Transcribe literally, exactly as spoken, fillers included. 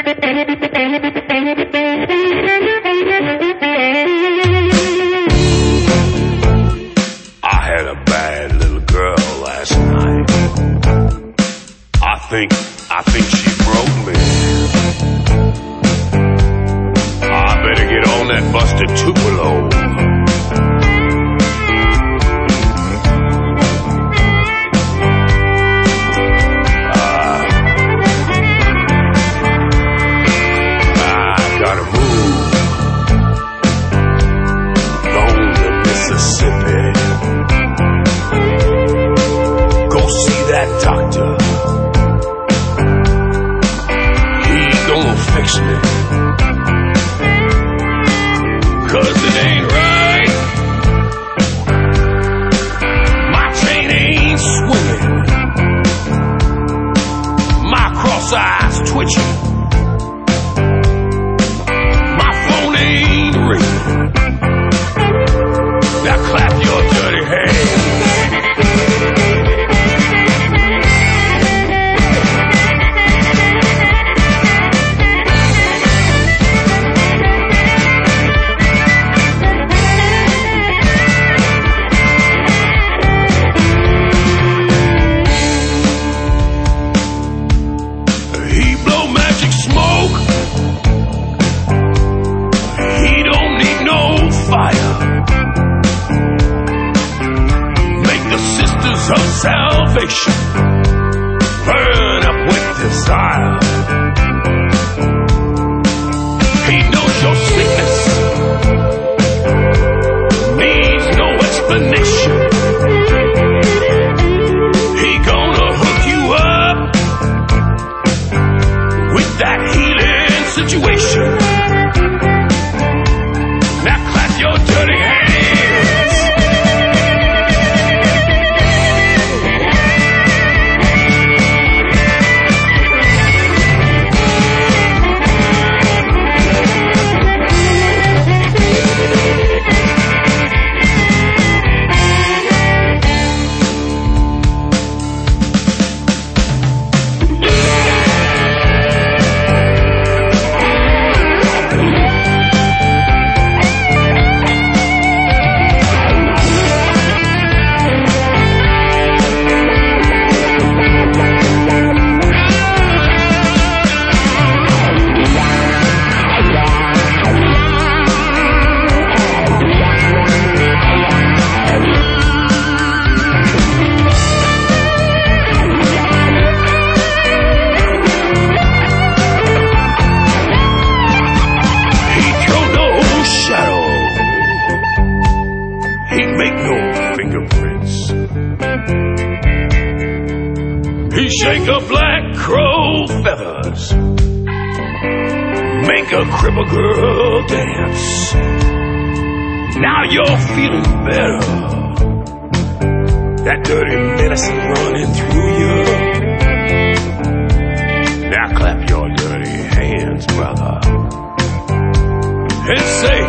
had a bad little girl last night. I think, I think she broke me. I better get on that busted Tupelo. Doctor, he gonna fix me, 'cause it ain't right. My chain ain't swinging, my cross eyes twitching, my phone ain't ringing. Now clap your dirty hands. Of salvation burn up with desire. He knows your sickness needs no explanation. He gonna hook you up with that healing situation. Now clap your dirty hands. Shake a black crow feathers, make a cripple girl dance. Now you're feeling better. That dirty medicine running through you. Now clap your dirty hands, brother, and say